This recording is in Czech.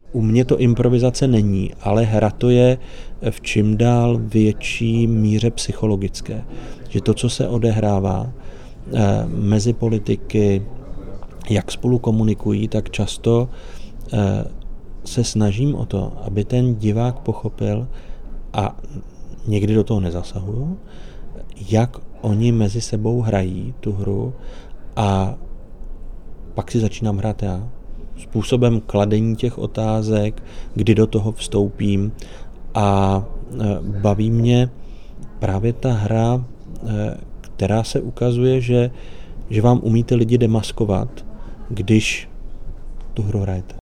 U mě to improvizace není, ale hra to je v čím dál větší míře psychologické. Že to, co se odehrává mezi politiky, jak spolu komunikují, tak často se snažím o to, aby ten divák pochopil, a někdy do toho nezasahuju, jak oni mezi sebou hrají tu hru, a pak si začínám hrát já. Způsobem kladení těch otázek, kdy do toho vstoupím, a baví mě právě ta hra, která se ukazuje, že vám umí ty lidi demaskovat, když tu hru hrajete.